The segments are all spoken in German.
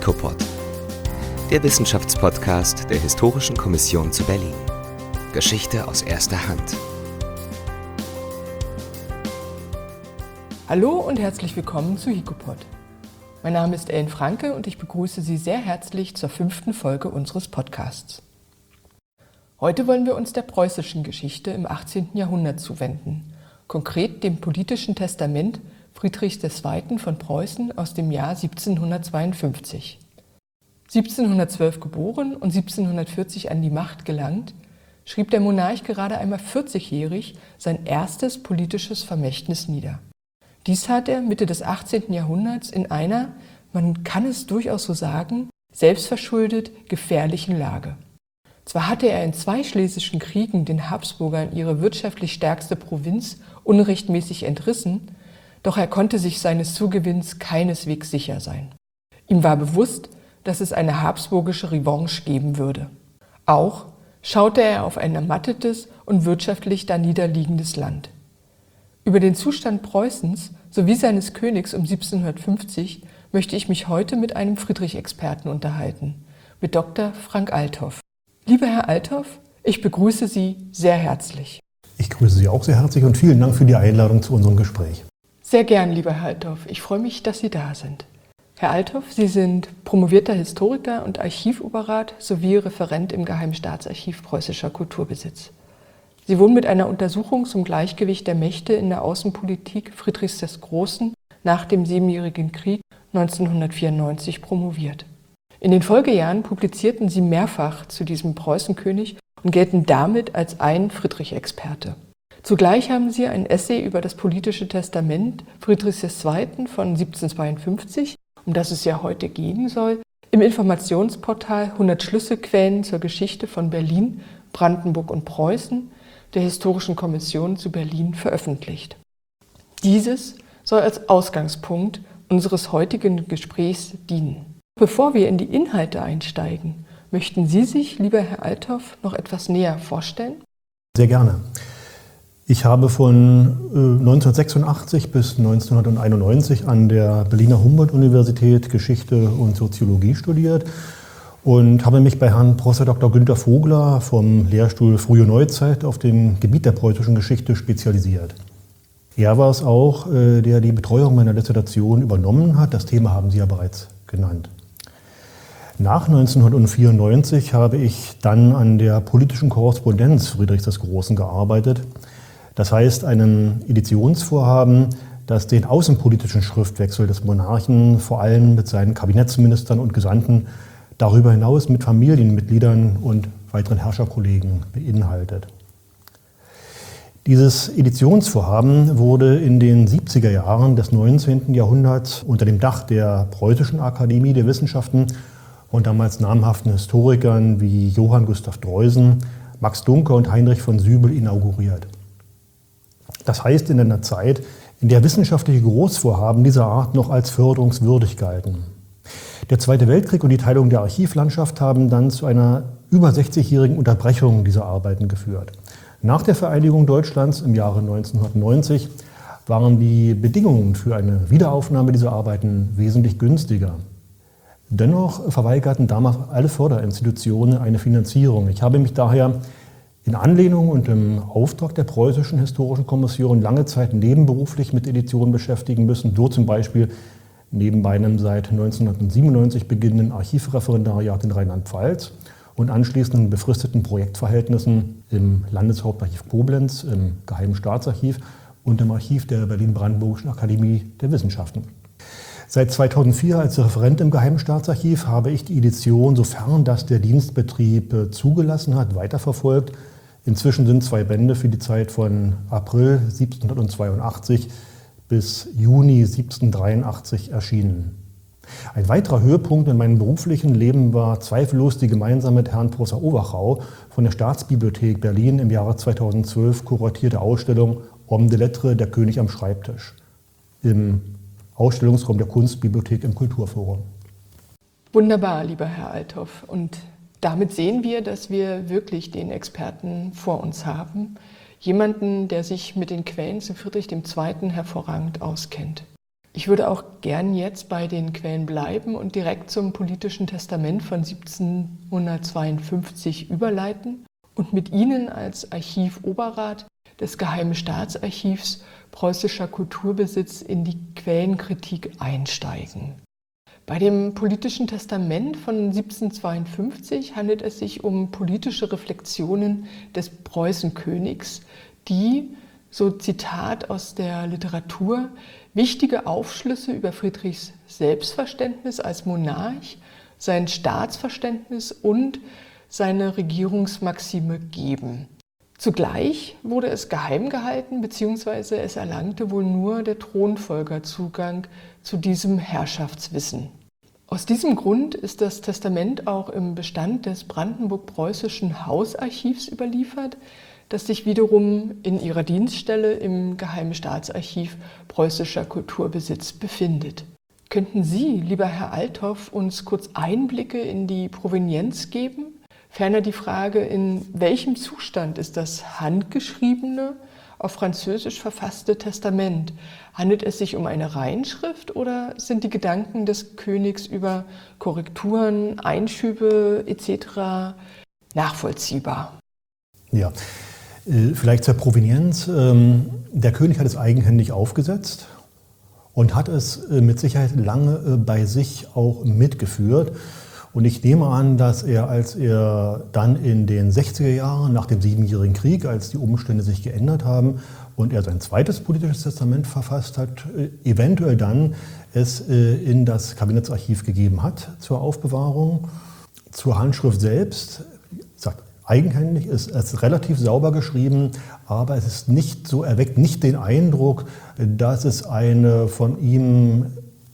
HICOPOD, der Wissenschaftspodcast der Historischen Kommission zu Berlin. Geschichte aus erster Hand. Hallo und herzlich willkommen zu HICOPOD. Mein Name ist Ellen Franke und ich begrüße Sie sehr herzlich zur 5. Folge unseres Podcasts. Heute wollen wir uns der preußischen Geschichte im 18. Jahrhundert zuwenden, konkret dem politischen Testament Friedrichs II. Von Preußen aus dem Jahr 1752. 1712 geboren und 1740 an die Macht gelangt, schrieb der Monarch gerade einmal 40-jährig sein erstes politisches Vermächtnis nieder. Dies tat er Mitte des 18. Jahrhunderts in einer, man kann es durchaus so sagen, selbstverschuldet gefährlichen Lage. Zwar hatte er in 2 schlesischen Kriegen den Habsburgern ihre wirtschaftlich stärkste Provinz unrechtmäßig entrissen, doch er konnte sich seines Zugewinns keineswegs sicher sein. Ihm war bewusst, dass es eine habsburgische Revanche geben würde. Auch schaute er auf ein ermattetes und wirtschaftlich darniederliegendes Land. Über den Zustand Preußens sowie seines Königs um 1750 möchte ich mich heute mit einem Friedrich-Experten unterhalten, mit Dr. Frank Althoff. Lieber Herr Althoff, ich begrüße Sie sehr herzlich. Ich grüße Sie auch sehr herzlich und vielen Dank für die Einladung zu unserem Gespräch. Sehr gern, lieber Herr Althoff. Ich freue mich, dass Sie da sind. Herr Althoff, Sie sind promovierter Historiker und Archivoberrat sowie Referent im Geheimen Staatsarchiv Preußischer Kulturbesitz. Sie wurden mit einer Untersuchung zum Gleichgewicht der Mächte in der Außenpolitik Friedrichs des Großen nach dem Siebenjährigen Krieg 1994 promoviert. In den Folgejahren publizierten Sie mehrfach zu diesem Preußenkönig und gelten damit als ein Friedrich-Experte. Zugleich haben Sie ein Essay über das politische Testament Friedrichs II. Von 1752, um das es ja heute gehen soll, im Informationsportal 100 Schlüsselquellen zur Geschichte von Berlin, Brandenburg und Preußen der Historischen Kommission zu Berlin veröffentlicht. Dieses soll als Ausgangspunkt unseres heutigen Gesprächs dienen. Bevor wir in die Inhalte einsteigen, möchten Sie sich, lieber Herr Althoff, noch etwas näher vorstellen? Sehr gerne. Ich habe von 1986 bis 1991 an der Berliner Humboldt-Universität Geschichte und Soziologie studiert und habe mich bei Herrn Prof. Dr. Günter Vogler vom Lehrstuhl Frühe Neuzeit auf dem Gebiet der preußischen Geschichte spezialisiert. Er war es auch, der die Betreuung meiner Dissertation übernommen hat. Das Thema haben Sie ja bereits genannt. Nach 1994 habe ich dann an der politischen Korrespondenz Friedrichs des Großen gearbeitet. Das heißt, einem Editionsvorhaben, das den außenpolitischen Schriftwechsel des Monarchen vor allem mit seinen Kabinettsministern und Gesandten, darüber hinaus mit Familienmitgliedern und weiteren Herrscherkollegen beinhaltet. Dieses Editionsvorhaben wurde in den 70er Jahren des 19. Jahrhunderts unter dem Dach der Preußischen Akademie der Wissenschaften und damals namhaften Historikern wie Johann Gustav Dreusen, Max Duncker und Heinrich von Sübel inauguriert. Das heißt in einer Zeit, in der wissenschaftliche Großvorhaben dieser Art noch als förderungswürdig galten. Der Zweite Weltkrieg und die Teilung der Archivlandschaft haben dann zu einer über 60-jährigen Unterbrechung dieser Arbeiten geführt. Nach der Vereinigung Deutschlands im Jahre 1990 waren die Bedingungen für eine Wiederaufnahme dieser Arbeiten wesentlich günstiger. Dennoch verweigerten damals alle Förderinstitutionen eine Finanzierung. Ich habe mich daher in Anlehnung und im Auftrag der Preußischen Historischen Kommission lange Zeit nebenberuflich mit Editionen beschäftigen müssen, so zum Beispiel neben meinem seit 1997 beginnenden Archivreferendariat in Rheinland-Pfalz und anschließenden befristeten Projektverhältnissen im Landeshauptarchiv Koblenz, im Geheimen Staatsarchiv und im Archiv der Berlin-Brandenburgischen Akademie der Wissenschaften. Seit 2004 als Referent im Geheimen Staatsarchiv habe ich die Edition, sofern das der Dienstbetrieb zugelassen hat, weiterverfolgt. Inzwischen sind 2 Bände für die Zeit von April 1782 bis Juni 1783 erschienen. Ein weiterer Höhepunkt in meinem beruflichen Leben war zweifellos die gemeinsam mit Herrn Professor Overchau von der Staatsbibliothek Berlin im Jahre 2012 kuratierte Ausstellung Homme de Lettres, der König am Schreibtisch, im Ausstellungsraum der Kunstbibliothek im Kulturforum. Wunderbar, lieber Herr Althoff. Und damit sehen wir, dass wir wirklich den Experten vor uns haben. Jemanden, der sich mit den Quellen zu Friedrich II. Hervorragend auskennt. Ich würde auch gern jetzt bei den Quellen bleiben und direkt zum politischen Testament von 1752 überleiten und mit Ihnen als Archivoberrat des Geheimen Staatsarchivs Preußischer Kulturbesitz in die Quellenkritik einsteigen. Bei dem politischen Testament von 1752 handelt es sich um politische Reflexionen des Preußenkönigs, die, so Zitat aus der Literatur, wichtige Aufschlüsse über Friedrichs Selbstverständnis als Monarch, sein Staatsverständnis und seine Regierungsmaxime geben. Zugleich wurde es geheim gehalten, beziehungsweise es erlangte wohl nur der Thronfolger Zugang zu diesem Herrschaftswissen. Aus diesem Grund ist das Testament auch im Bestand des Brandenburg-Preußischen Hausarchivs überliefert, das sich wiederum in ihrer Dienststelle im Geheimen Staatsarchiv Preußischer Kulturbesitz befindet. Könnten Sie, lieber Herr Althoff, uns kurz Einblicke in die Provenienz geben? Ferner die Frage, in welchem Zustand ist das handgeschriebene, auf Französisch verfasste Testament? Handelt es sich um eine Reinschrift oder sind die Gedanken des Königs über Korrekturen, Einschübe etc. nachvollziehbar? Ja, vielleicht zur Provenienz. Der König hat es eigenhändig aufgesetzt und hat es mit Sicherheit lange bei sich auch mitgeführt. Und ich nehme an, dass er, als er dann in den 60er Jahren nach dem Siebenjährigen Krieg, als die Umstände sich geändert haben und er sein zweites politisches Testament verfasst hat, eventuell dann es in das Kabinettsarchiv gegeben hat zur Aufbewahrung. Zur Handschrift selbst, sagt eigenhändig, ist es relativ sauber geschrieben, aber es ist nicht so, erweckt nicht den Eindruck, dass es eine von ihm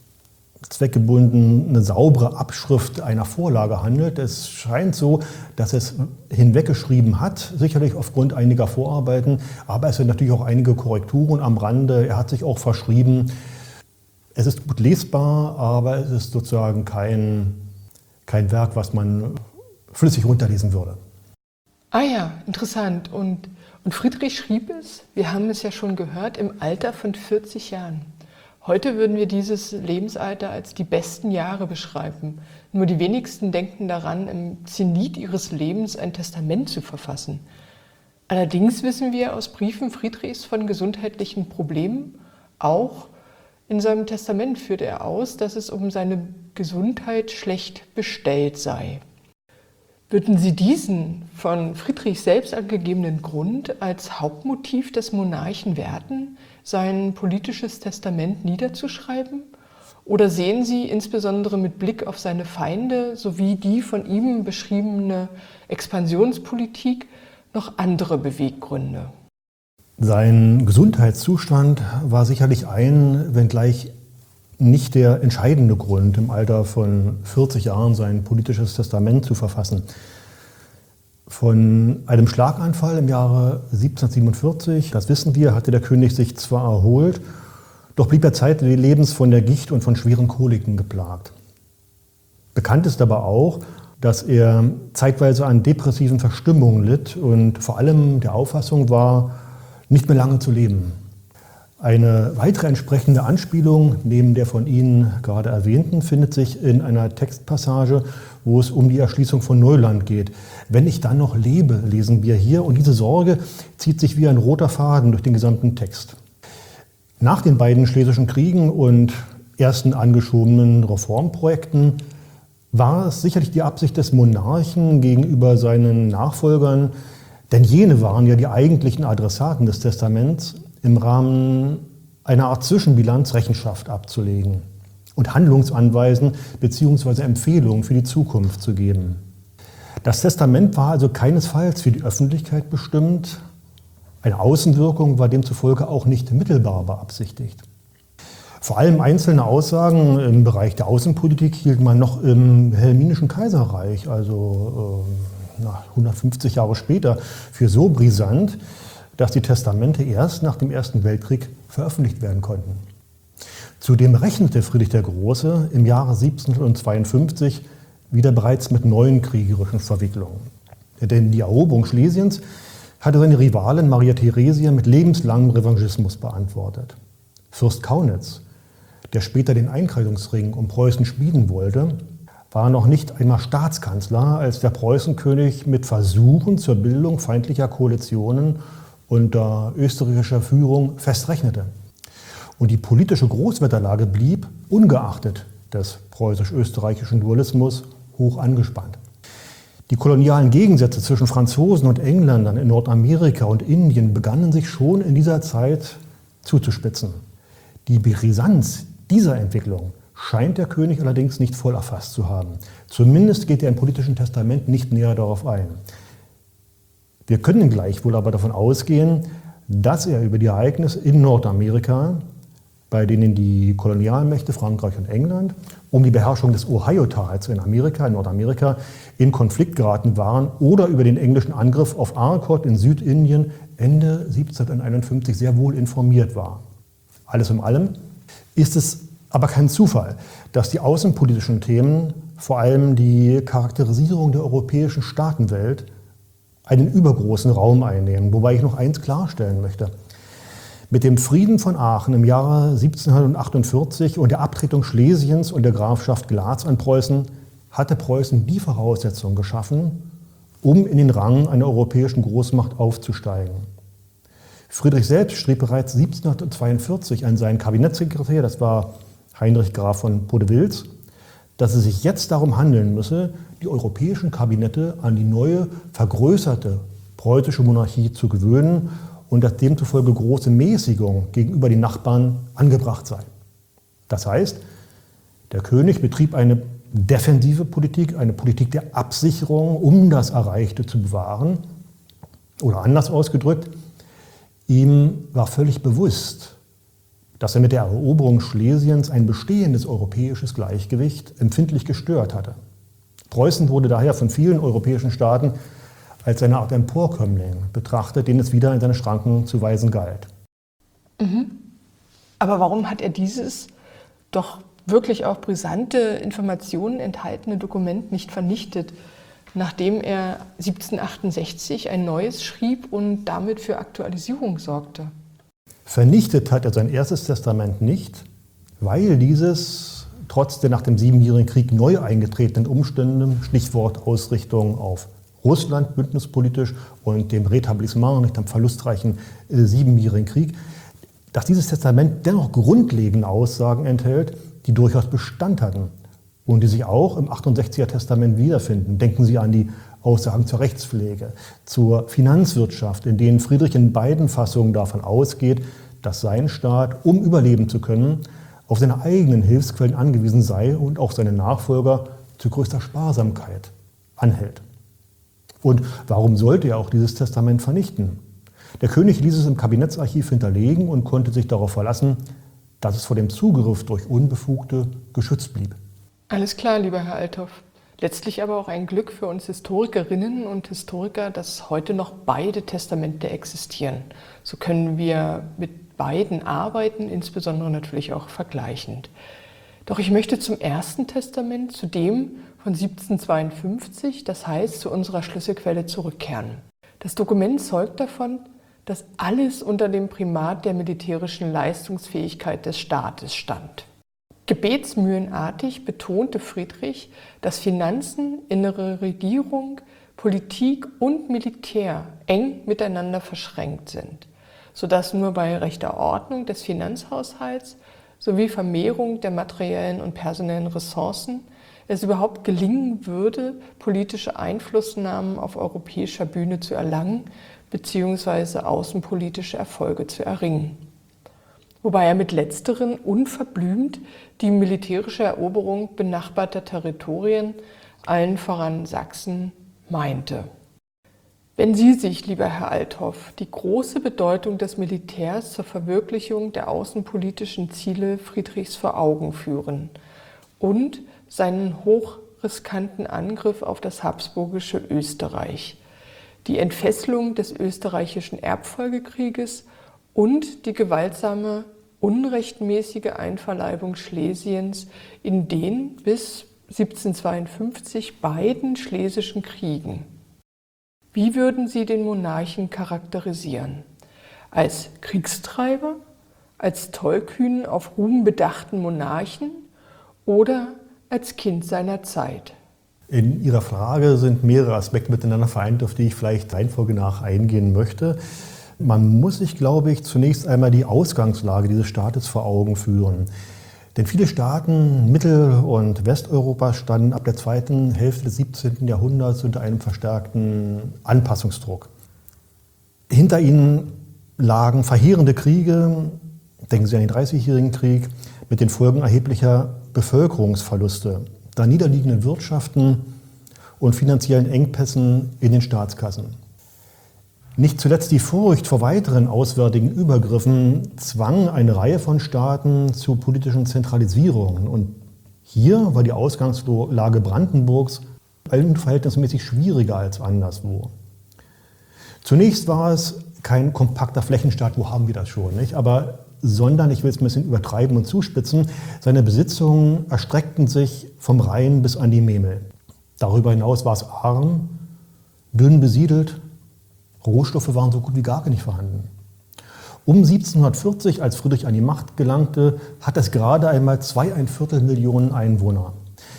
zweckgebundene, saubere Abschrift einer Vorlage handelt. Es scheint so, dass es hinweggeschrieben hat, sicherlich aufgrund einiger Vorarbeiten, aber es sind natürlich auch einige Korrekturen am Rande. Er hat sich auch verschrieben. Es ist gut lesbar, aber es ist sozusagen kein Werk, was man flüssig runterlesen würde. Ah ja, interessant. Und Friedrich schrieb es, wir haben es ja schon gehört, im Alter von 40 Jahren. Heute würden wir dieses Lebensalter als die besten Jahre beschreiben. Nur die wenigsten denken daran, im Zenit ihres Lebens ein Testament zu verfassen. Allerdings wissen wir aus Briefen Friedrichs von gesundheitlichen Problemen. Auch in seinem Testament führt er aus, dass es um seine Gesundheit schlecht bestellt sei. Würden Sie diesen von Friedrich selbst angegebenen Grund als Hauptmotiv des Monarchen werten, sein politisches Testament niederzuschreiben? Oder sehen Sie insbesondere mit Blick auf seine Feinde sowie die von ihm beschriebene Expansionspolitik noch andere Beweggründe? Sein Gesundheitszustand war sicherlich ein, wenngleich nicht der entscheidende Grund, im Alter von 40 Jahren sein politisches Testament zu verfassen. Von einem Schlaganfall im Jahre 1747, das wissen wir, hatte der König sich zwar erholt, doch blieb er zeitlebens von der Gicht und von schweren Koliken geplagt. Bekannt ist aber auch, dass er zeitweise an depressiven Verstimmungen litt und vor allem der Auffassung war, nicht mehr lange zu leben. Eine weitere entsprechende Anspielung, neben der von Ihnen gerade erwähnten, findet sich in einer Textpassage, wo es um die Erschließung von Neuland geht. Wenn ich dann noch lebe, lesen wir hier, und diese Sorge zieht sich wie ein roter Faden durch den gesamten Text. Nach den beiden Schlesischen Kriegen und ersten angeschobenen Reformprojekten war es sicherlich die Absicht des Monarchen gegenüber seinen Nachfolgern, denn jene waren ja die eigentlichen Adressaten des Testaments, im Rahmen einer Art Zwischenbilanz Rechenschaft abzulegen und Handlungsanweisen bzw. Empfehlungen für die Zukunft zu geben. Das Testament war also keinesfalls für die Öffentlichkeit bestimmt. Eine Außenwirkung war demzufolge auch nicht mittelbar beabsichtigt. Vor allem einzelne Aussagen im Bereich der Außenpolitik hielt man noch im Helminischen Kaiserreich, also 150 Jahre später, für so brisant, dass die Testamente erst nach dem Ersten Weltkrieg veröffentlicht werden konnten. Zudem rechnete Friedrich der Große im Jahre 1752 wieder bereits mit neuen kriegerischen Verwicklungen. Denn die Eroberung Schlesiens hatte seine Rivalin Maria Theresia mit lebenslangem Revanchismus beantwortet. Fürst Kaunitz, der später den Einkreisungsring um Preußen schmieden wollte, war noch nicht einmal Staatskanzler, als der Preußenkönig mit Versuchen zur Bildung feindlicher Koalitionen unter österreichischer Führung fest rechnete. Und die politische Großwetterlage blieb, ungeachtet des preußisch-österreichischen Dualismus, hoch angespannt. Die kolonialen Gegensätze zwischen Franzosen und Engländern in Nordamerika und Indien begannen sich schon in dieser Zeit zuzuspitzen. Die Brisanz dieser Entwicklung scheint der König allerdings nicht voll erfasst zu haben. Zumindest geht er im politischen Testament nicht näher darauf ein. Wir können gleichwohl aber davon ausgehen, dass er über die Ereignisse in Nordamerika, bei denen die Kolonialmächte Frankreich und England um die Beherrschung des Ohio-Tals in Nordamerika, in Konflikt geraten waren oder über den englischen Angriff auf Arcot in Südindien Ende 1751 sehr wohl informiert war. Alles in allem ist es aber kein Zufall, dass die außenpolitischen Themen, vor allem die Charakterisierung der europäischen Staatenwelt, einen übergroßen Raum einnehmen. Wobei ich noch eins klarstellen möchte. Mit dem Frieden von Aachen im Jahre 1748 und der Abtretung Schlesiens und der Grafschaft Glatz an Preußen hatte Preußen die Voraussetzung geschaffen, um in den Rang einer europäischen Großmacht aufzusteigen. Friedrich selbst schrieb bereits 1742 an seinen Kabinettssekretär, das war Heinrich Graf von Podewils, dass es sich jetzt darum handeln müsse, die europäischen Kabinette an die neue, vergrößerte preußische Monarchie zu gewöhnen und dass demzufolge große Mäßigung gegenüber den Nachbarn angebracht sei. Das heißt, der König betrieb eine defensive Politik, eine Politik der Absicherung, um das Erreichte zu bewahren. Oder anders ausgedrückt, ihm war völlig bewusst, dass er mit der Eroberung Schlesiens ein bestehendes europäisches Gleichgewicht empfindlich gestört hatte. Preußen wurde daher von vielen europäischen Staaten als eine Art Emporkömmling betrachtet, den es wieder in seine Schranken zu weisen galt. Aber warum hat er dieses doch wirklich auch brisante Informationen enthaltene Dokument nicht vernichtet, nachdem er 1768 ein neues schrieb und damit für Aktualisierung sorgte? Vernichtet hat er sein erstes Testament nicht, weil dieses trotz der nach dem Siebenjährigen Krieg neu eingetretenen Umstände, Stichwort Ausrichtung auf Russland bündnispolitisch und dem Retablissement, nicht am verlustreichen Siebenjährigen Krieg, dass dieses Testament dennoch grundlegende Aussagen enthält, die durchaus Bestand hatten und die sich auch im 68er Testament wiederfinden. Denken Sie an die Aussagen zur Rechtspflege, zur Finanzwirtschaft, in denen Friedrich in beiden Fassungen davon ausgeht, dass sein Staat, um überleben zu können, auf seine eigenen Hilfsquellen angewiesen sei und auch seine Nachfolger zu größter Sparsamkeit anhält. Und warum sollte er auch dieses Testament vernichten? Der König ließ es im Kabinettsarchiv hinterlegen und konnte sich darauf verlassen, dass es vor dem Zugriff durch Unbefugte geschützt blieb. Alles klar, lieber Herr Althoff. Letztlich aber auch ein Glück für uns Historikerinnen und Historiker, dass heute noch beide Testamente existieren. So können wir mit beiden arbeiten, insbesondere natürlich auch vergleichend. Doch ich möchte zum ersten Testament, zu dem von 1752, das heißt zu unserer Schlüsselquelle, zurückkehren. Das Dokument zeugt davon, dass alles unter dem Primat der militärischen Leistungsfähigkeit des Staates stand. Gebetsmühlenartig betonte Friedrich, dass Finanzen, innere Regierung, Politik und Militär eng miteinander verschränkt sind, sodass nur bei rechter Ordnung des Finanzhaushalts sowie Vermehrung der materiellen und personellen Ressourcen es überhaupt gelingen würde, politische Einflussnahmen auf europäischer Bühne zu erlangen bzw. außenpolitische Erfolge zu erringen. Wobei er mit letzteren unverblümt die militärische Eroberung benachbarter Territorien, allen voran Sachsen, meinte. Wenn Sie sich, lieber Herr Althoff, die große Bedeutung des Militärs zur Verwirklichung der außenpolitischen Ziele Friedrichs vor Augen führen und seinen hochriskanten Angriff auf das habsburgische Österreich, die Entfesselung des österreichischen Erbfolgekrieges und die gewaltsame, unrechtmäßige Einverleibung Schlesiens in den bis 1752 beiden schlesischen Kriegen. Wie würden Sie den Monarchen charakterisieren? Als Kriegstreiber, als tollkühnen, auf Ruhm bedachten Monarchen oder als Kind seiner Zeit? In Ihrer Frage sind mehrere Aspekte miteinander vereint, auf die ich vielleicht Reihenfolge nach eingehen möchte. Man muss sich, glaube ich, zunächst einmal die Ausgangslage dieses Staates vor Augen führen. Denn viele Staaten Mittel- und Westeuropas standen ab der zweiten Hälfte des 17. Jahrhunderts unter einem verstärkten Anpassungsdruck. Hinter ihnen lagen verheerende Kriege, denken Sie an den Dreißigjährigen Krieg, mit den Folgen erheblicher Bevölkerungsverluste, der niederliegenden Wirtschaften und finanziellen Engpässen in den Staatskassen. Nicht zuletzt die Furcht vor weiteren auswärtigen Übergriffen zwang eine Reihe von Staaten zu politischen Zentralisierungen. Und hier war die Ausgangslage Brandenburgs verhältnismäßig schwieriger als anderswo. Zunächst war es kein kompakter Flächenstaat, wo haben wir das schon, nicht? Sondern, ich will es ein bisschen übertreiben und zuspitzen, seine Besitzungen erstreckten sich vom Rhein bis an die Memel. Darüber hinaus war es arm, dünn besiedelt, Rohstoffe waren so gut wie gar nicht vorhanden. Um 1740, als Friedrich an die Macht gelangte, hat es gerade einmal 2,25 Millionen Einwohner.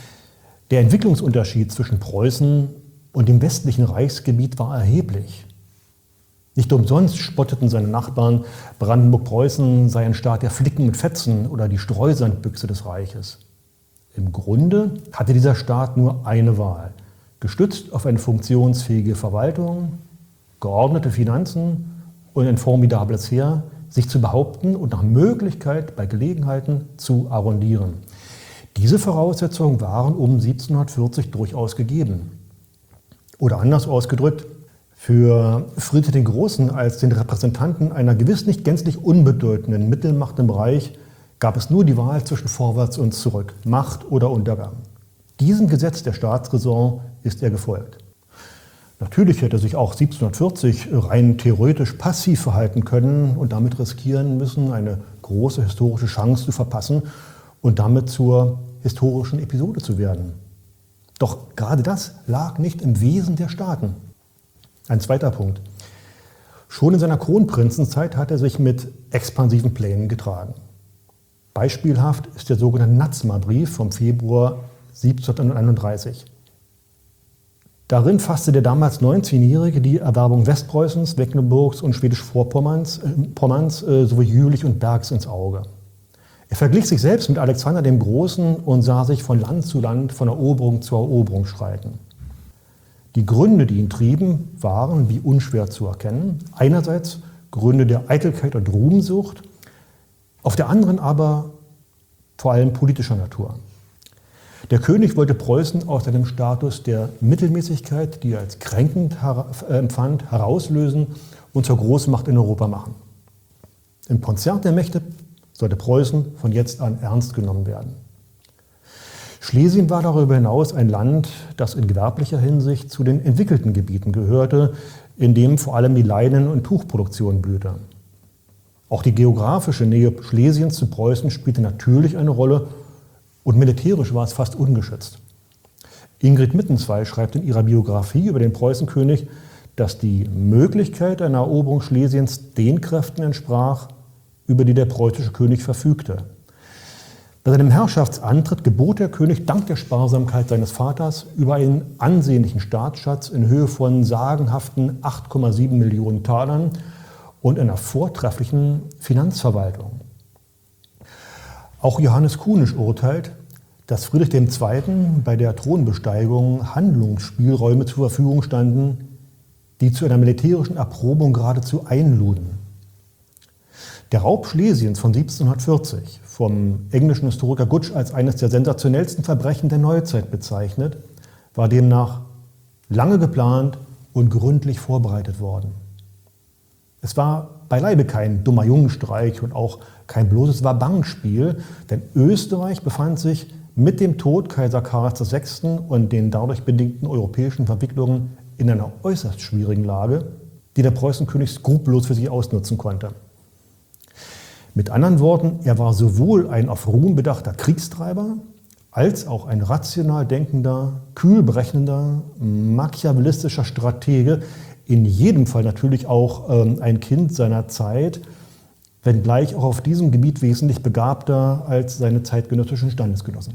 Der Entwicklungsunterschied zwischen Preußen und dem westlichen Reichsgebiet war erheblich. Nicht umsonst spotteten seine Nachbarn, Brandenburg-Preußen sei ein Staat der Flicken mit Fetzen oder die Streusandbüchse des Reiches. Im Grunde hatte dieser Staat nur eine Wahl: gestützt auf eine funktionsfähige Verwaltung, geordnete Finanzen und ein formidables Heer, sich zu behaupten und nach Möglichkeit bei Gelegenheiten zu arrondieren. Diese Voraussetzungen waren um 1740 durchaus gegeben. Oder anders ausgedrückt, für Friedrich den Großen als den Repräsentanten einer gewiss nicht gänzlich unbedeutenden Mittelmacht im Reich gab es nur die Wahl zwischen Vorwärts und Zurück, Macht oder Untergang. Diesem Gesetz der Staatsräson ist er gefolgt. Natürlich hätte er sich auch 1740 rein theoretisch passiv verhalten können und damit riskieren müssen, eine große historische Chance zu verpassen und damit zur historischen Episode zu werden. Doch gerade das lag nicht im Wesen der Staaten. Ein zweiter Punkt. Schon in seiner Kronprinzenzeit hat er sich mit expansiven Plänen getragen. Beispielhaft ist der sogenannte Natzmer-Brief vom Februar 1731. Darin fasste der damals 19-Jährige die Erwerbung Westpreußens, Mecklenburgs und Schwedisch-Vorpommerns sowie Jülich und Bergs ins Auge. Er verglich sich selbst mit Alexander dem Großen und sah sich von Land zu Land, von Eroberung zu Eroberung schreiten. Die Gründe, die ihn trieben, waren, wie unschwer zu erkennen, einerseits Gründe der Eitelkeit und Ruhmsucht, auf der anderen aber vor allem politischer Natur. Der König wollte Preußen aus seinem Status der Mittelmäßigkeit, die er als kränkend empfand, herauslösen und zur Großmacht in Europa machen. Im Konzert der Mächte sollte Preußen von jetzt an ernst genommen werden. Schlesien war darüber hinaus ein Land, das in gewerblicher Hinsicht zu den entwickelten Gebieten gehörte, in dem vor allem die Leinen- und Tuchproduktion blühte. Auch die geografische Nähe Schlesiens zu Preußen spielte natürlich eine Rolle und militärisch war es fast ungeschützt. Ingrid Mittenzweig schreibt in ihrer Biografie über den Preußenkönig, dass die Möglichkeit einer Eroberung Schlesiens den Kräften entsprach, über die der preußische König verfügte. Bei seinem Herrschaftsantritt gebot der König dank der Sparsamkeit seines Vaters über einen ansehnlichen Staatsschatz in Höhe von sagenhaften 8,7 Millionen Talern und einer vortrefflichen Finanzverwaltung. Auch Johannes Kuhnisch urteilt, dass Friedrich II. Bei der Thronbesteigung Handlungsspielräume zur Verfügung standen, die zu einer militärischen Erprobung geradezu einluden. Der Raub Schlesiens von 1740, vom englischen Historiker Gutsch als eines der sensationellsten Verbrechen der Neuzeit bezeichnet, war demnach lange geplant und gründlich vorbereitet worden. Es war beileibe kein dummer Jungenstreich und auch kein bloßes Wabangspiel, denn Österreich befand sich mit dem Tod Kaiser Karls VI. Und den dadurch bedingten europäischen Verwicklungen in einer äußerst schwierigen Lage, die der Preußenkönig skrupellos für sich ausnutzen konnte. Mit anderen Worten, er war sowohl ein auf Ruhm bedachter Kriegstreiber, als auch ein rational denkender, kühl berechnender, machiavellistischer Stratege, in jedem Fall natürlich auch ein Kind seiner Zeit, wenngleich auch auf diesem Gebiet wesentlich begabter als seine zeitgenössischen Standesgenossen.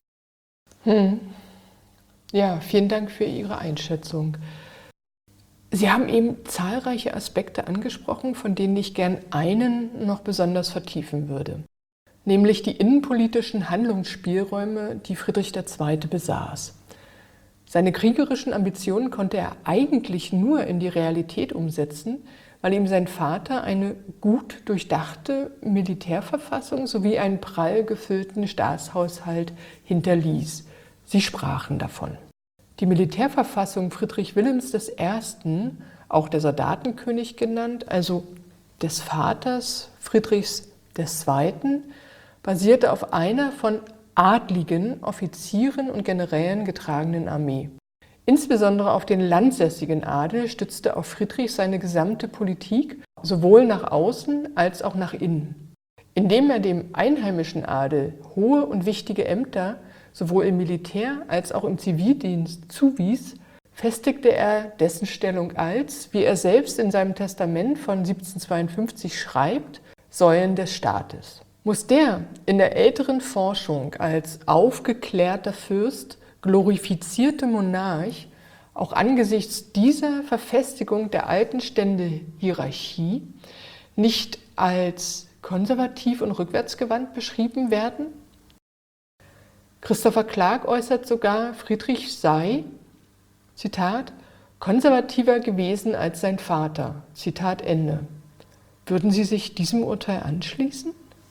Ja, vielen Dank für Ihre Einschätzung. Sie haben eben zahlreiche Aspekte angesprochen, von denen ich gern einen noch besonders vertiefen würde. Nämlich die innenpolitischen Handlungsspielräume, die Friedrich II. Besaß. Seine kriegerischen Ambitionen konnte er eigentlich nur in die Realität umsetzen, weil ihm sein Vater eine gut durchdachte Militärverfassung sowie einen prall gefüllten Staatshaushalt hinterließ. Sie sprachen davon. Die Militärverfassung Friedrich Wilhelms I., auch der Soldatenkönig genannt, also des Vaters Friedrichs II., basierte auf einer von adligen Offizieren und Generälen getragenen Armee. Insbesondere auf den landsässigen Adel stützte auch Friedrich seine gesamte Politik, sowohl nach außen als auch nach innen. Indem er dem einheimischen Adel hohe und wichtige Ämter sowohl im Militär als auch im Zivildienst zuwies, festigte er dessen Stellung als, wie er selbst in seinem Testament von 1752 schreibt, Säulen des Staates. Muss der in der älteren Forschung als aufgeklärter Fürst glorifizierte Monarch auch angesichts dieser Verfestigung der alten Ständehierarchie nicht als konservativ und rückwärtsgewandt beschrieben werden? Christopher Clark äußert sogar, Friedrich sei, Zitat, konservativer gewesen als sein Vater. Zitat Ende. Würden Sie sich diesem Urteil anschließen?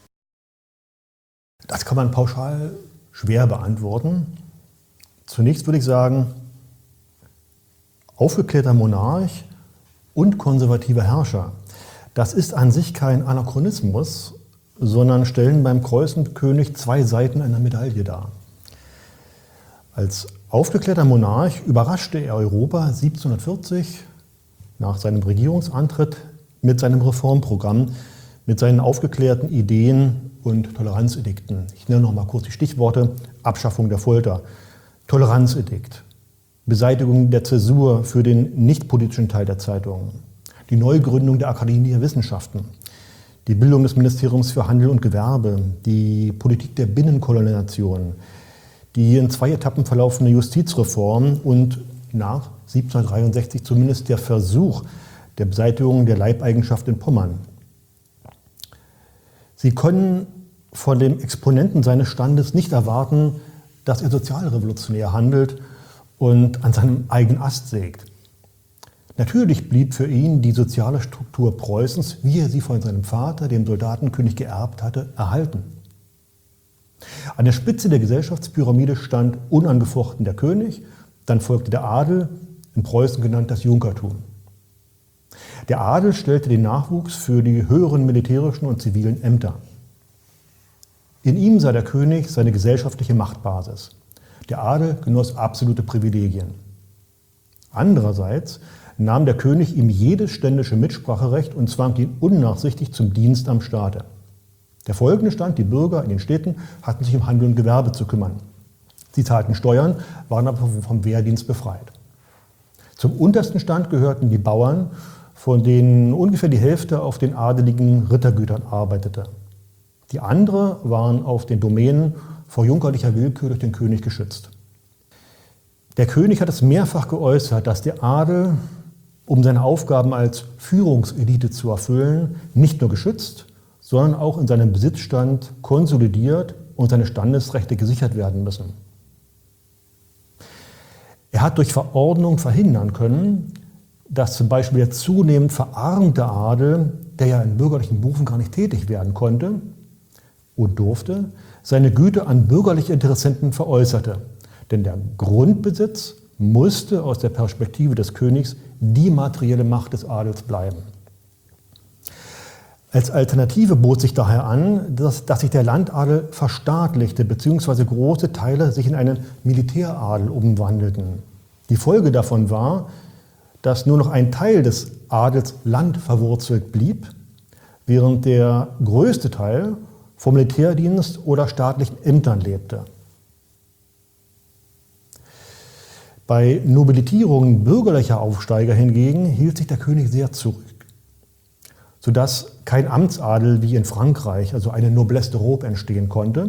Das kann man pauschal schwer beantworten. Zunächst würde ich sagen, aufgeklärter Monarch und konservativer Herrscher, das ist an sich kein Anachronismus, sondern stellen beim Preußenkönig zwei Seiten einer Medaille dar. Als aufgeklärter Monarch überraschte er Europa 1740 nach seinem Regierungsantritt mit seinem Reformprogramm, mit seinen aufgeklärten Ideen und Toleranzedikten. Ich nenne noch mal kurz die Stichworte: Abschaffung der Folter, Toleranzedikt, Beseitigung der Zäsur für den nichtpolitischen Teil der Zeitungen, die Neugründung der Akademie der Wissenschaften, die Bildung des Ministeriums für Handel und Gewerbe, die Politik der Binnenkolonialisation, die in 2 Etappen verlaufende Justizreform und nach 1763 zumindest der Versuch der Beseitigung der Leibeigenschaft in Pommern. Sie können von dem Exponenten seines Standes nicht erwarten, dass er sozialrevolutionär handelt und an seinem eigenen Ast sägt. Natürlich blieb für ihn die soziale Struktur Preußens, wie er sie von seinem Vater, dem Soldatenkönig, geerbt hatte, erhalten. An der Spitze der Gesellschaftspyramide stand unangefochten der König, dann folgte der Adel, in Preußen genannt das Junkertum. Der Adel stellte den Nachwuchs für die höheren militärischen und zivilen Ämter. In ihm sah der König seine gesellschaftliche Machtbasis. Der Adel genoss absolute Privilegien. Andererseits nahm der König ihm jedes ständische Mitspracherecht und zwang ihn unnachsichtig zum Dienst am Staate. Der folgende Stand: Die Bürger in den Städten hatten sich um Handel und Gewerbe zu kümmern. Sie zahlten Steuern, waren aber vom Wehrdienst befreit. Zum untersten Stand gehörten die Bauern, von denen ungefähr die Hälfte auf den adeligen Rittergütern arbeitete. Die andere waren auf den Domänen vor junkerlicher Willkür durch den König geschützt. Der König hat es mehrfach geäußert, dass der Adel, um seine Aufgaben als Führungselite zu erfüllen, nicht nur geschützt, sondern auch in seinem Besitzstand konsolidiert und seine Standesrechte gesichert werden müssen. Er hat durch Verordnung verhindern können, dass zum Beispiel der zunehmend verarmte Adel, der ja in bürgerlichen Berufen gar nicht tätig werden konnte und durfte, seine Güter an bürgerliche Interessenten veräußerte. Denn der Grundbesitz musste aus der Perspektive des Königs die materielle Macht des Adels bleiben. Als Alternative bot sich daher an, dass sich der Landadel verstaatlichte bzw. große Teile sich in einen Militäradel umwandelten. Die Folge davon war, dass nur noch ein Teil des Adels landverwurzelt blieb, während der größte Teil vom Militärdienst oder staatlichen Ämtern lebte. Bei Nobilitierungen bürgerlicher Aufsteiger hingegen hielt sich der König sehr zurück. sodass kein Amtsadel wie in Frankreich, also eine Noblesse d'Europe, entstehen konnte.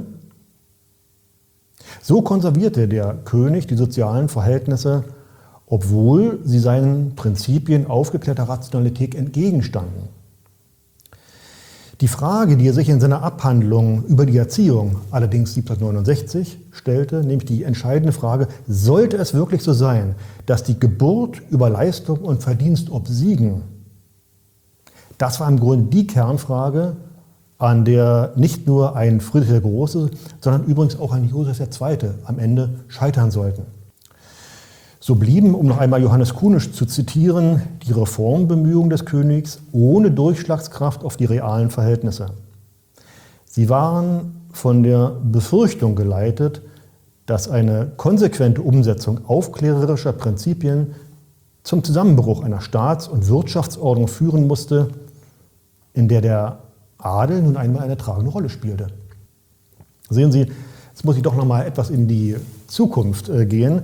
So konservierte der König die sozialen Verhältnisse, obwohl sie seinen Prinzipien aufgeklärter Rationalität entgegenstanden. Die Frage, die er sich in seiner Abhandlung über die Erziehung, allerdings 1769, stellte, nämlich die entscheidende Frage, sollte es wirklich so sein, dass die Geburt über Leistung und Verdienst obsiegen? Das war im Grunde die Kernfrage, an der nicht nur ein Friedrich der Große, sondern übrigens auch ein Josef II. Am Ende scheitern sollten. So blieben, um noch einmal Johannes Kuhnisch zu zitieren, die Reformbemühungen des Königs ohne Durchschlagskraft auf die realen Verhältnisse. Sie waren von der Befürchtung geleitet, dass eine konsequente Umsetzung aufklärerischer Prinzipien zum Zusammenbruch einer Staats- und Wirtschaftsordnung führen musste, in der der Adel nun einmal eine tragende Rolle spielte. Sehen Sie, jetzt muss ich doch noch mal etwas in die Zukunft gehen.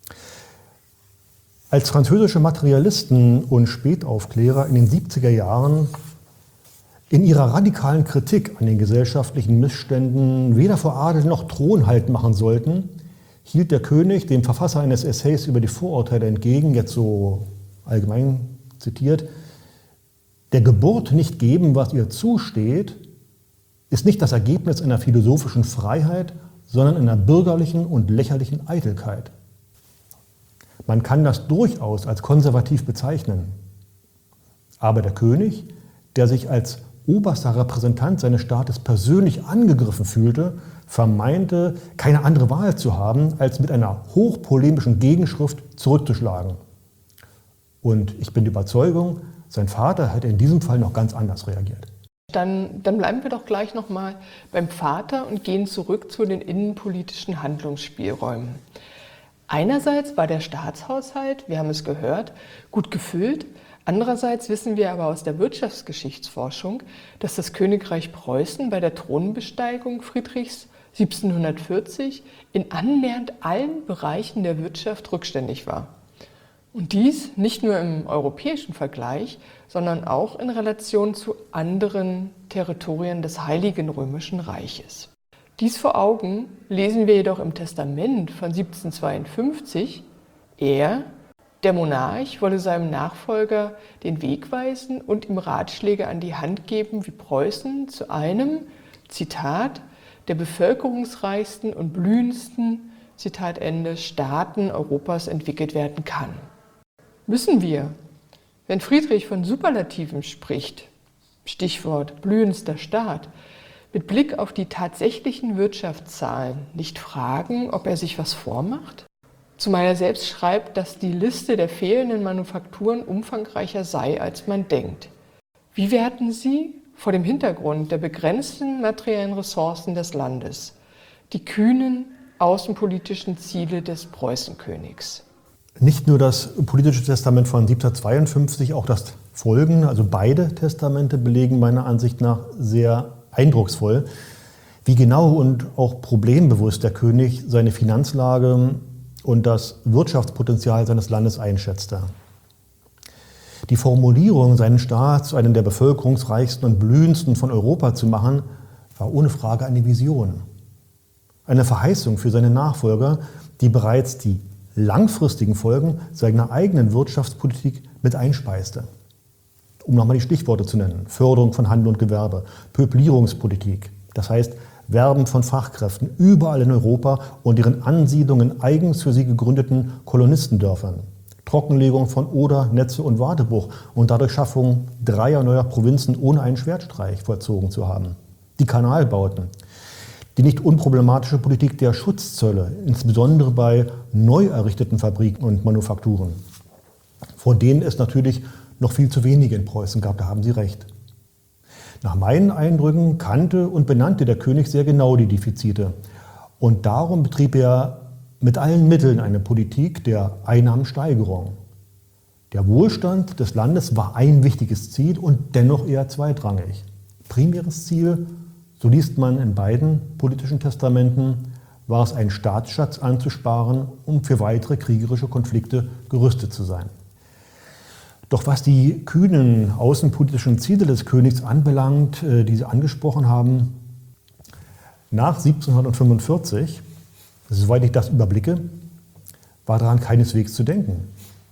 Als französische Materialisten und Spätaufklärer in den 70er Jahren in ihrer radikalen Kritik an den gesellschaftlichen Missständen weder vor Adel noch Thron Halt machen sollten, hielt der König dem Verfasser eines Essays über die Vorurteile entgegen, jetzt so allgemein zitiert: Der Geburt nicht geben, was ihr zusteht, ist nicht das Ergebnis einer philosophischen Freiheit, sondern einer bürgerlichen und lächerlichen Eitelkeit. Man kann das durchaus als konservativ bezeichnen. Aber der König, der sich als oberster Repräsentant seines Staates persönlich angegriffen fühlte, vermeinte, keine andere Wahl zu haben, als mit einer hochpolemischen Gegenschrift zurückzuschlagen. Und ich bin der Überzeugung, sein Vater hätte in diesem Fall noch ganz anders reagiert. Dann bleiben wir doch gleich nochmal beim Vater und gehen zurück zu den innenpolitischen Handlungsspielräumen. Einerseits war der Staatshaushalt, wir haben es gehört, gut gefüllt. Andererseits wissen wir aber aus der Wirtschaftsgeschichtsforschung, dass das Königreich Preußen bei der Thronbesteigung Friedrichs 1740 in annähernd allen Bereichen der Wirtschaft rückständig war. Und dies nicht nur im europäischen Vergleich, sondern auch in Relation zu anderen Territorien des Heiligen Römischen Reiches. Dies vor Augen lesen wir jedoch im Testament von 1752, der Monarch, wolle seinem Nachfolger den Weg weisen und ihm Ratschläge an die Hand geben, wie Preußen zu einem, Zitat, der bevölkerungsreichsten und blühendsten, Zitat Ende, Staaten Europas entwickelt werden kann. Müssen wir, wenn Friedrich von Superlativen spricht, Stichwort blühendster Staat, mit Blick auf die tatsächlichen Wirtschaftszahlen nicht fragen, ob er sich was vormacht? Zumal er selbst schreibt, dass die Liste der fehlenden Manufakturen umfangreicher sei, als man denkt. Wie werten Sie vor dem Hintergrund der begrenzten materiellen Ressourcen des Landes die kühnen außenpolitischen Ziele des Preußenkönigs? Nicht nur das politische Testament von 1752, auch das Folgende, also beide Testamente belegen meiner Ansicht nach sehr eindrucksvoll, wie genau und auch problembewusst der König seine Finanzlage und das Wirtschaftspotenzial seines Landes einschätzte. Die Formulierung, seinen Staat zu einem der bevölkerungsreichsten und blühendsten von Europa zu machen, war ohne Frage eine Vision. Eine Verheißung für seine Nachfolger, die bereits die langfristigen Folgen seiner eigenen Wirtschaftspolitik mit einspeiste. Um nochmal die Stichworte zu nennen: Förderung von Handel und Gewerbe, Peuplierungspolitik, das heißt Werben von Fachkräften überall in Europa und deren Ansiedlung in eigens für sie gegründeten Kolonistendörfern, Trockenlegung von Oder, Netze und Wartebruch und dadurch Schaffung 3 neuer Provinzen ohne einen Schwertstreich vollzogen zu haben. Die Kanalbauten, die nicht unproblematische Politik der Schutzzölle, insbesondere bei neu errichteten Fabriken und Manufakturen, von denen es natürlich noch viel zu wenige in Preußen gab, da haben Sie recht. Nach meinen Eindrücken kannte und benannte der König sehr genau die Defizite. Und darum betrieb er mit allen Mitteln eine Politik der Einnahmensteigerung. Der Wohlstand des Landes war ein wichtiges Ziel und dennoch eher zweitrangig. Primäres Ziel, so liest man in beiden politischen Testamenten, war es, einen Staatsschatz anzusparen, um für weitere kriegerische Konflikte gerüstet zu sein. Doch was die kühnen außenpolitischen Ziele des Königs anbelangt, die Sie angesprochen haben, nach 1745, soweit ich das überblicke, war daran keineswegs zu denken.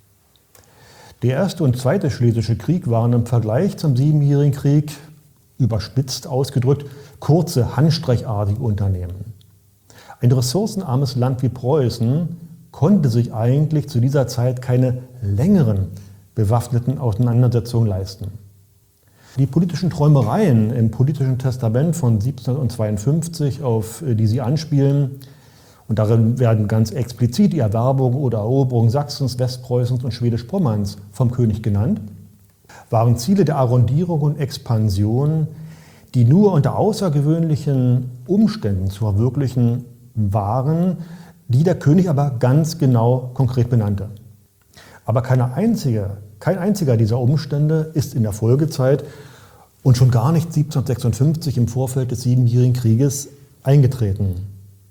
Der Erste und Zweite Schlesische Krieg waren im Vergleich zum Siebenjährigen Krieg, überspitzt ausgedrückt, kurze, handstreichartige Unternehmen. Ein ressourcenarmes Land wie Preußen konnte sich eigentlich zu dieser Zeit keine längeren bewaffneten Auseinandersetzungen leisten. Die politischen Träumereien im politischen Testament von 1752, auf die Sie anspielen, und darin werden ganz explizit die Erwerbung oder Eroberung Sachsens, Westpreußens und Schwedisch-Pommerns vom König genannt, waren Ziele der Arrondierung und Expansion, die nur unter außergewöhnlichen Umständen zu verwirklichen waren, die der König aber ganz genau konkret benannte. Aber kein einziger dieser Umstände ist in der Folgezeit und schon gar nicht 1756 im Vorfeld des Siebenjährigen Krieges eingetreten.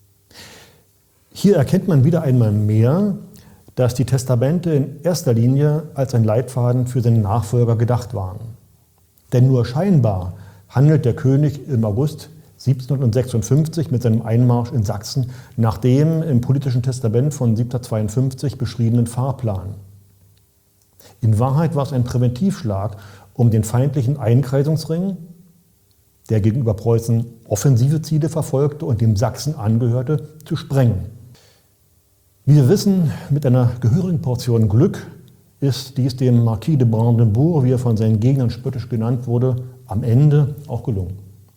Hier erkennt man wieder einmal mehr, dass die Testamente in erster Linie als ein Leitfaden für seine Nachfolger gedacht waren. Denn nur scheinbar handelt der König im August 1756 mit seinem Einmarsch in Sachsen nach dem im politischen Testament von 1752 beschriebenen Fahrplan. In Wahrheit war es ein Präventivschlag, um den feindlichen Einkreisungsring, der gegenüber Preußen offensive Ziele verfolgte und dem Sachsen angehörte, zu sprengen. Wie wir wissen, mit einer gehörigen Portion Glück ist dies dem Marquis de Brandebourg, wie er von seinen Gegnern spöttisch genannt wurde, am Ende auch gelungen.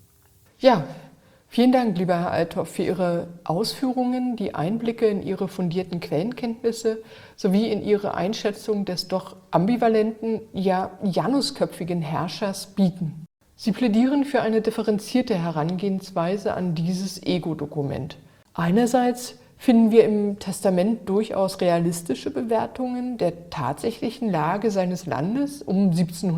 Ja, vielen Dank, lieber Herr Althoff, für Ihre Ausführungen, die Einblicke in Ihre fundierten Quellenkenntnisse sowie in Ihre Einschätzung des doch ambivalenten, ja janusköpfigen Herrschers bieten. Sie plädieren für eine differenzierte Herangehensweise an dieses Ego-Dokument. Einerseits finden wir im Testament durchaus realistische Bewertungen der tatsächlichen Lage seines Landes um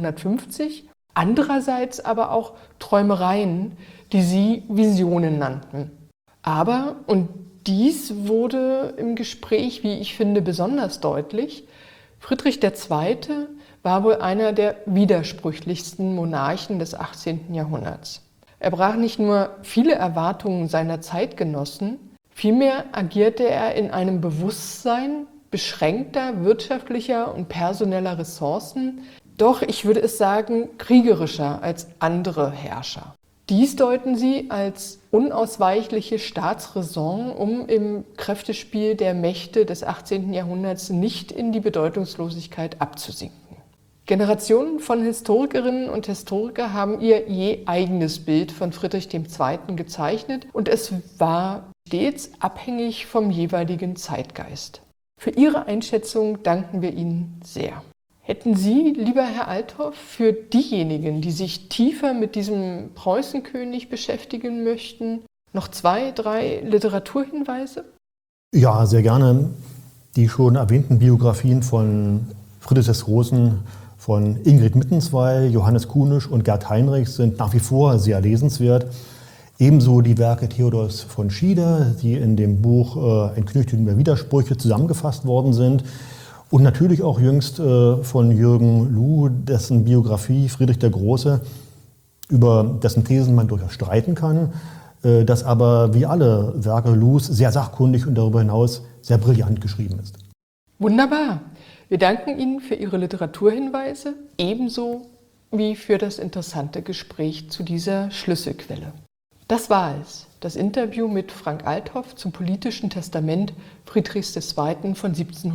1750, andererseits aber auch Träumereien, die Sie Visionen nannten. Aber, und dies wurde im Gespräch, wie ich finde, besonders deutlich, Friedrich II. War wohl einer der widersprüchlichsten Monarchen des 18. Jahrhunderts. Er brach nicht nur viele Erwartungen seiner Zeitgenossen, vielmehr agierte er in einem Bewusstsein beschränkter wirtschaftlicher und personeller Ressourcen, doch, ich würde es sagen, kriegerischer als andere Herrscher. Dies deuten sie als unausweichliche Staatsräson, um im Kräftespiel der Mächte des 18. Jahrhunderts nicht in die Bedeutungslosigkeit abzusinken. Generationen von Historikerinnen und Historiker haben ihr je eigenes Bild von Friedrich II. Gezeichnet und es war stets abhängig vom jeweiligen Zeitgeist. Für Ihre Einschätzung danken wir Ihnen sehr. Hätten Sie, lieber Herr Althoff, für diejenigen, die sich tiefer mit diesem Preußenkönig beschäftigen möchten, noch 2, 3 Literaturhinweise? Ja, sehr gerne. Die schon erwähnten Biografien von Friedrich des Großen, von Ingrid Mittenzweil, Johannes Kuhnisch und Gerd Heinrich sind nach wie vor sehr lesenswert. Ebenso die Werke Theodors von Schieder, die in dem Buch Ein Knüchtchen über Widersprüche zusammengefasst worden sind. Und natürlich auch jüngst von Jürgen Luh, dessen Biografie Friedrich der Große, über dessen Thesen man durchaus streiten kann, das aber wie alle Werke Luhs sehr sachkundig und darüber hinaus sehr brillant geschrieben ist. Wunderbar. Wir danken Ihnen für Ihre Literaturhinweise, ebenso wie für das interessante Gespräch zu dieser Schlüsselquelle. Das war es, das Interview mit Frank Althoff zum politischen Testament Friedrichs II. Von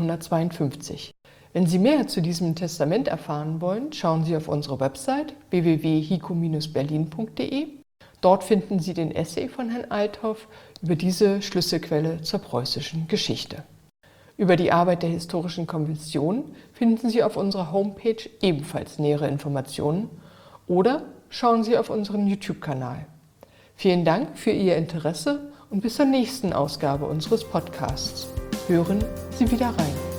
1752. Wenn Sie mehr zu diesem Testament erfahren wollen, schauen Sie auf unsere Website www.hico-berlin.de. Dort finden Sie den Essay von Herrn Althoff über diese Schlüsselquelle zur preußischen Geschichte. Über die Arbeit der Historischen Kommission finden Sie auf unserer Homepage ebenfalls nähere Informationen oder schauen Sie auf unseren YouTube-Kanal. Vielen Dank für Ihr Interesse und bis zur nächsten Ausgabe unseres Podcasts. Hören Sie wieder rein.